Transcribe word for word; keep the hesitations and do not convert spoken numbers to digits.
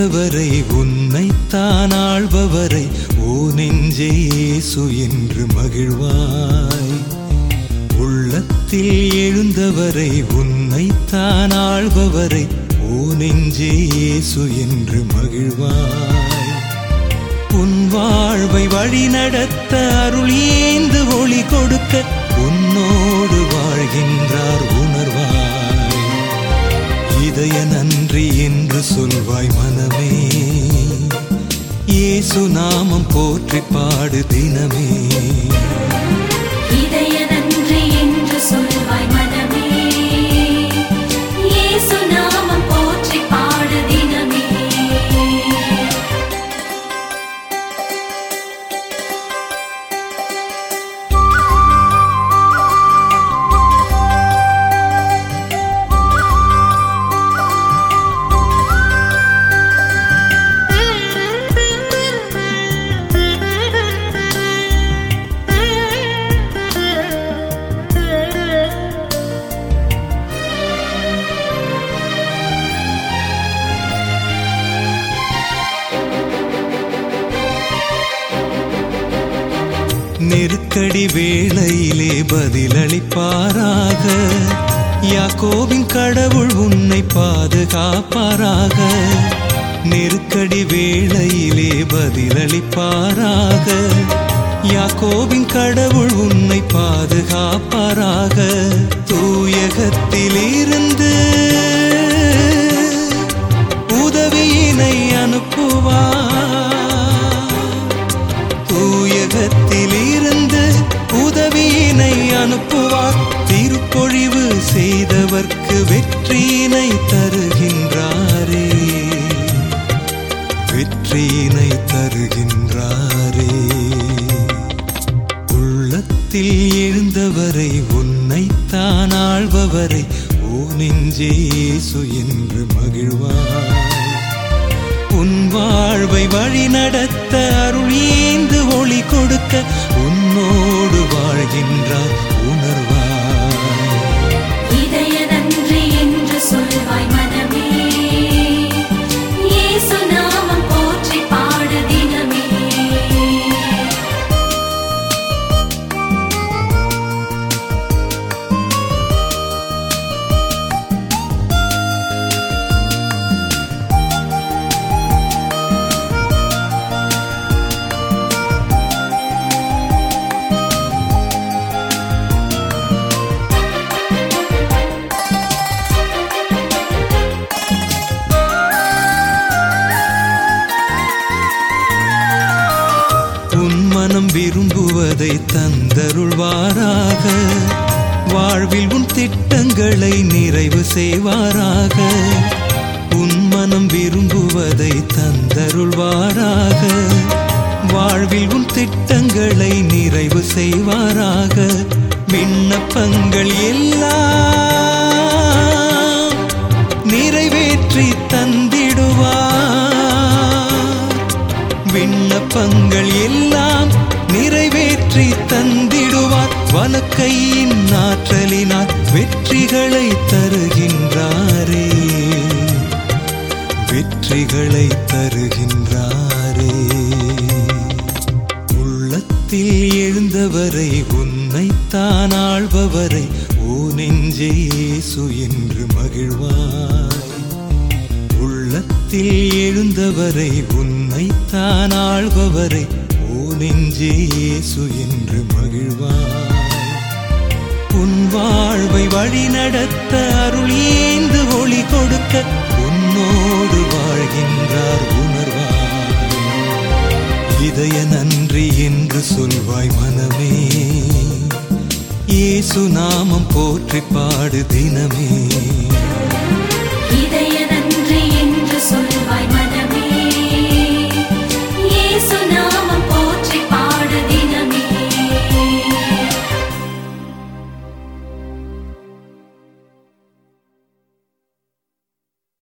எழுந்தவரை உன்னைத்தான் ஆள்பவரை ஓ நெஞ்சே இயேசு என்று மகிழ்வாய். உள்ளத்தில் எழுந்தவரை உன்னைத்தான் ஆள்பவரை ஓ நெஞ்சே இயேசு என்று மகிழ்வாய். உன் வாழ்வை வழி நடத்த அருள் ஏந்து ஒளி கொடுக்க உன்னோடு வாழ்கின்றார் உணர்வாய். இதய நன்றி என்று சொல்வாய் மனமே, இயேசு நாமம் போற்றி பாடு தினமே. இதய நன்றி என்று சொல்வாய் மனமே, இயேசு நாமம் போற்றி பாடு தினமே. நெருக்கடி வேளையிலே பதிலளிப்பாராக, யாக்கோபின் கடவுள் உன்னை பாதுகாப்பாராக. நெருக்கடி வேளையிலே பதிலளிப்பாராக, யாக்கோபின் கடவுள் உன்னை பாதுகாப்பாராக. தூயகத்திலிருந்து உதவியினை அனுப்புவார். தூயகத்திலிருந்து உதவியினை அனுப்புவார். திருப்பொழிவு செய்தவர்க்கு வெற்றியினை தருகின்றாரே, வெற்றியினை தருகின்றாரே. உள்ளத்தில் எழுந்தவரை உன்னைத்தான் ஆள்பவரை ஓ நெஞ்சே இயேசு என்று மகிழ்வாய். உன் வாழ்வை வழி நடத்த அருள் ஏந்து ஒளி கொடுக்க உன்னோடு வாழ்கின்றார் உணர்வாய். இதய நன்றி என்று சொல்வாய் மனமே, இயேசு நாமம் போற்றி பாடு தினமே. மனம் விரும்புவதை தந்தருள்வாராக, வாழ்வில் உன் திட்டங்களை நிறைவு செய்வாராக. உன் மனம் விரும்புவதை தந்தருள்வாராக, வாழ்வில் உன் திட்டங்களை நிறைவு செய்வாராக. விண்ணப்பங்கள் எல்லாம் நிறைவேற்றி தந்திடுவார். விண்ணப்பங்கள் எல்லாம் நிறைவேற்றி தந்திடுவார். வலக்கையின் ஆற்றலினால் வெற்றிகளை தருகின்றாரே, வெற்றிகளை தருகின்றாரே. உள்ளத்தில் எழுந்தவரை உன்னைத்தான் ஆள்பவரை ஓ நெஞ்சே இயேசு என்று மகிழ்வாய். உள்ளத்தில் எழுந்தவரை உன்னைத்தான் ஆள்பவரை ஓ நெஞ்சே இயேசு என்று மகிழ்வாய். உன் வாழ்வை வழி நடத்த அருள் ஏந்து ஒளி கொடுக்க உன்னோடு வாழ்கின்றார் உணர்வாய். இதய நன்றி என்று சொல்வாய் மனமே, இயேசு நாமம் போற்றி பாடு தினமே. இதய நன்றி என்று சொல்வாய் மனமே,